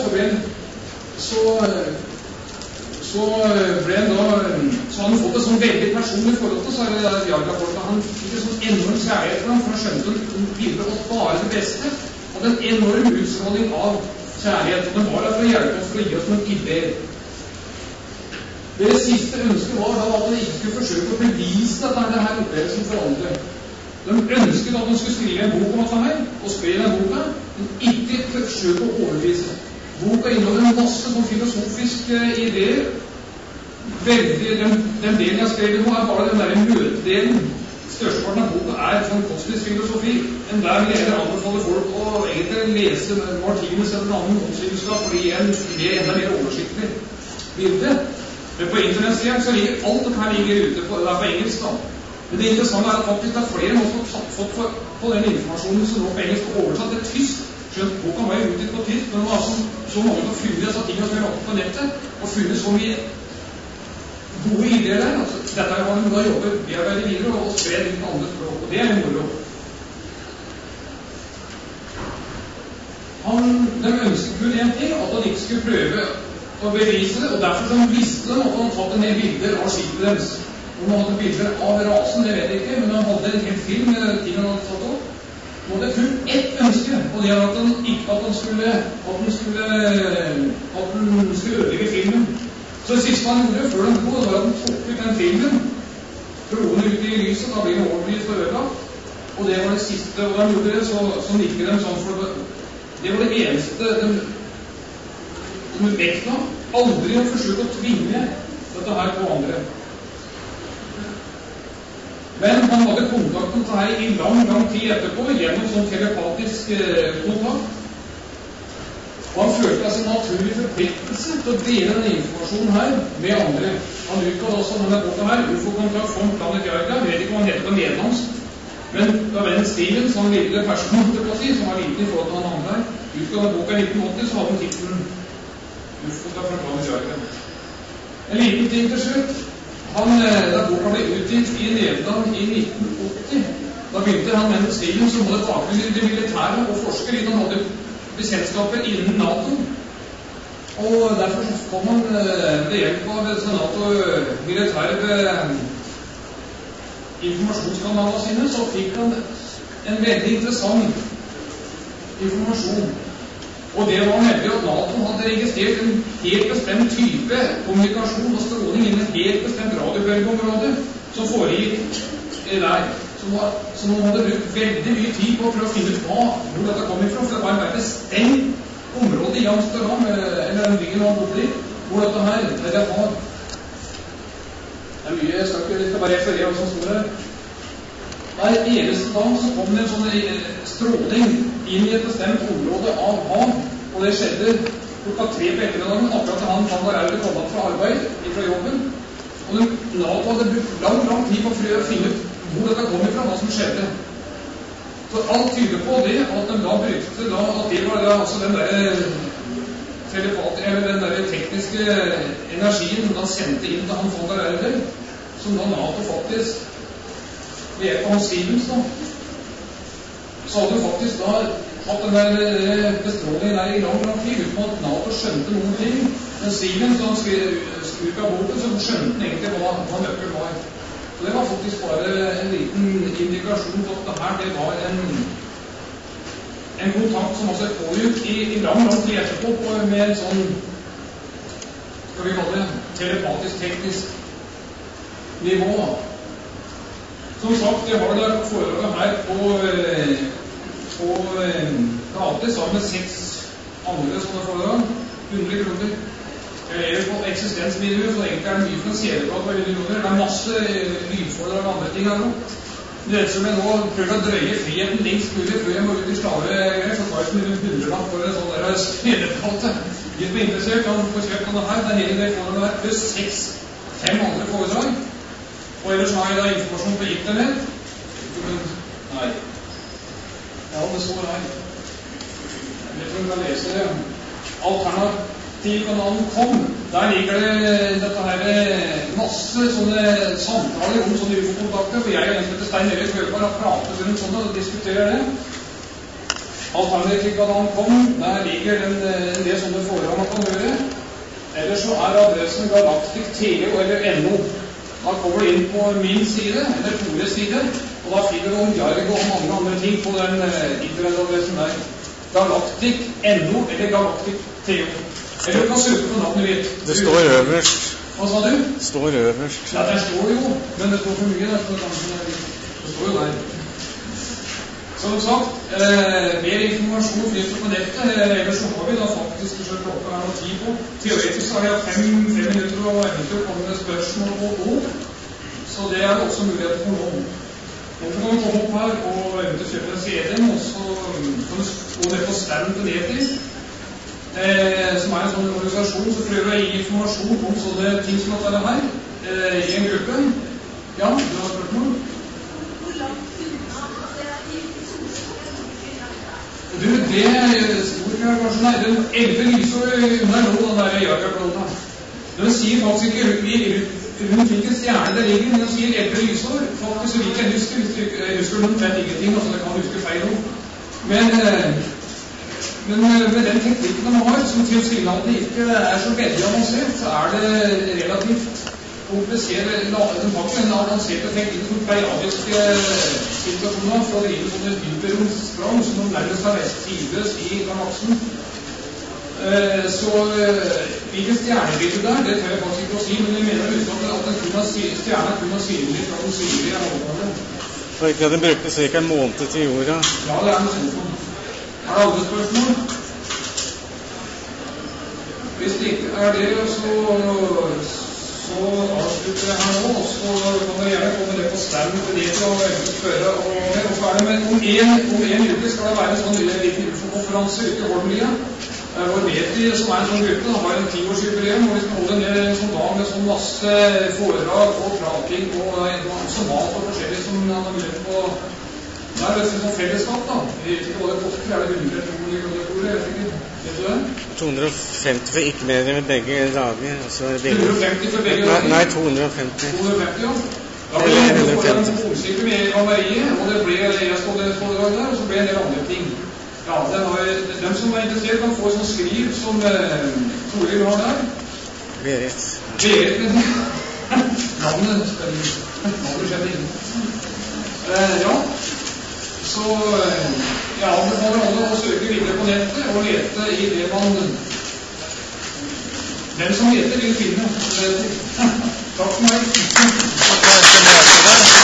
S1: så ble han da, så han fått et sånn veldig personlig forhold til, så er det der Jarga-folket, han fikk et sånn enorm kjærlighet for ham, for han skjønte han ville oss bare det beste, og en enorm utstråling av kjærlighet, og den var der for å hjelpe oss, for å gi oss noen ideer. Deres siste ønske var da at de ikke skulle forsøke å bevise at det her opplevelsen for andre. De ønsket at de skulle skrive en bok om dette her, og spre den boka, men ikke forsøke å overbevise. Boka inneholder en masse sånn filosofiske ideer. Den delen jeg skrev nå er bare den der møtedelen. Størsteparten av boka er sånn kosmisk filosofi. Men der vil jeg anbefale folk å egentlig lese Martinus eller en annen åndsvitenskap, fordi det er enda mer oversiktlig bilde. Men på internettsiden så ligger alt dette her ligger ute på, det er på engelsk da. Men det interessante er at faktisk det er flere enn oss som har fått på den informasjonen som nå på engelsk og oversatt til tysk. Skjønt boka var jo utgitt på tysk, men det var så mange som har funnet disse tingene som er lagt på nettet, og funnet så mye gode ideer der. Altså, dette er hva de da jobber bearbeider videre og sprer litt på andre språk, og det er jo moro. De ønsket kun en ting, at han ikke skulle prøve å bevise det, og derfor så visste de at han tatt en del bilder av skipet deres. Om han hadde bilder av rasen, det vet jeg ikke, men han hadde en hel film med ting han hadde tatt opp. Nå hadde kun ett ønske, og det er at han skulle ødelegge filmen. Så det siste han gjorde før den var at han tok ut den filmen, dro den ut i lyset, da blir den overlyst og ødelagt. Og det var det siste, og de gjorde det, så nikket de sånn, for det var det eneste de vektla. Aldri å forsøke å tvinge dette her på andre. Men han hadde kontakten til her i lang tid etterpå, gjennom sånn telepatisk kontakt. Og han følte altså en naturlig forpliktelse til å dele denne informasjonen her med andre. Han utgav også denne boka her, UFO-kontakt from Planet Jarga. Jeg vet ikke hva han heter på nederlandsk, men da vennen Steven, som lille person, som var liten i forhold til han andre her, utgav boka i 1980, så hadde han titlen UFO-kontakt from Planet Jarga. En liten ting til slutt. Da boka ble utgitt i Nederland i 1980, da begynte han med en Steven som hadde bakgrunn i det militære og forsker. Han hadde bekjentskaper innen NATO, og derfor kom han ved hjelp av NATO-militære informasjonskanalene sine, så fikk han en veldig interessant informasjon. Og det var nemlig at NATO hadde registrert en helt bestemt type kommunikasjon og stråling innen et helt bestemt radiobølgeområde som foregikk der. Så man hadde brukt veldig mye tid på å prøve å finne ut hvor dette kom ifra, for det var en veldig stengt område i Amsterdam, eller den byen man bodde i, hvor dette her, det var. Det er mye, jeg skal bare referere hva som står her. Hver eneste dag så kom det en sånn stråling inn i et bestemt område av hav, og det skjedde klokka 3 på ettermiddagen, akkurat da han var ærlig kommet fra arbeid, fra jobben. Og NATO hadde brukt lang tid på å prøve å finne ut hvor dette kom ifra, hva som skjedde. For alt tyder på det, at de da brukte at det var altså den der tekniske energien da sendte inn til han folk der, som da NATO faktisk ved hjelp av hans Siemens da, så hadde du faktisk da hatt den der bestrålingen der i lang tid, uten at NATO skjønte noen ting. Men Siemens, da han skrev av boken, så skjønte han egentlig hva nøkkel var. Så det var faktisk bare en liten indikasjon på at dette det var en kontakt som også pågikk i lang tid etterpå med en sånn, skal vi kalle det, telepatisk teknisk nivå. Som sagt, jeg har det der foredraget her på Gate sammen med 6 andre sånne foredrag, 100 kroner. Jeg lever på eksistensminimum, så egentlig er det mye finansieringsplatt på 100 kroner. Det er masse lydforedrag og andre ting her nå. Det som jeg nå prøver å drøye friheten lengst mulig før jeg må ut i slavegreier, så tar jeg så mye 100-lapp for en sånn der spillepalte. De som er interessert kan få kjøpt denne her. Det er hele det foran her, pluss 5 andre foredrag. Og ellers har jeg da informasjon på internett. Nei. Ja, det står her. Jeg tror jeg kan lese det. Alternativkanalen kom. Der ligger det dette her masse sånne samtaler om sånne UFO-kontakter, for jeg og en som heter Stein Erik Høgberg har pratet rundt sånne og diskuterer det. Alternativkanalen kom. Der ligger en del sånne foredrag man kan høre. Ellers så er adressen galaktik.tv eller .no. Da kommer du inn på min side, eller Tores side, og da finner du om Jarg og mange andre ting på den internettadressen der. Galaktik.no eller Galaktik.tv. Eller du kan søke på navnet mitt.
S2: Det står øverst.
S1: Hva sa du?
S2: Det står øverst.
S1: Ja, det står jo, men det står for mye der. Det står jo der. Som sagt, mer informasjon finnes på nettet. Ellers så har vi da faktisk klokka her og 10 på. Teoretisk har jeg 5 minutter og eventuelt komme med spørsmål og ord. Så det er også mulighet for noen. Nå kan man komme opp her og eventuelt kjøpe en CD, og så kan du gå ned på stand til Netil, som er en sånn organisasjon som prøver å gi informasjon om sånne ting som dette her, i en gruppe. Ja, du har spørsmål?
S3: Hvor langt unna i
S1: Du, det stor kanskje, nei, den 11 lysår unna nå, den der jagerblåna. Den sier faktisk ikke rundt hvilken stjerne det ligger, men den sier 11 lysår. Faktisk så vidt jeg husker den omtrent ingenting, altså det kan huske feil nå. Men med den teknikken man har, som til signalene ikke er så veldig avansert, så er det relativt komplisert. Den har ikke en avansert teknikk som pleiadiske situasjoner for å drive sånne hyperromsprang som de nærmest har vært tidløst i galaksen. Så hvilken stjernebilde der, det tør jeg faktisk ikke å si, men jeg mener at stjernen kun har synlig fra den synlige halvdagen.
S2: For ikke at den brukte cirka en måned til jorda.
S1: Ja, det er noe sånt. Er det andre spørsmål? Hvis det ikke er det, så avslutter jeg her nå, og så kan dere gjerne komme ned på stand til det og spørre. Og så er det med om en uke skal det være en sånn liten UFO-konferanse ute i Holmlia. Hvor Netil, som er en sånn gruppe, har en 10-årsjubileum, og vi skal holde ned en sånn dag med sånn masse foredrag og prating og så mat og forskjellig som han har mulighet på. Det er sånn fellesskap, da. Vi vet ikke hva det koster. Er det 100-200 kroner? Jeg vet ikke. Vet du det?
S2: 250 for ikke-medlemmer begge dager.
S1: 250 for begge dager?
S2: Nei, 250.
S1: 250, ja. Da ble det en polsykkel med Gameriet, og det ble foredrag der, og så ble en del andre ting. Ja, dem som er interessert kan få sånn skriv som Toril har der.
S2: Berit.
S1: Berit, men navnet skjedde inn. Ja, så jeg anbefaler alle å søke videre på nettet og lete i det man den som leter vil finne. Takk for meg.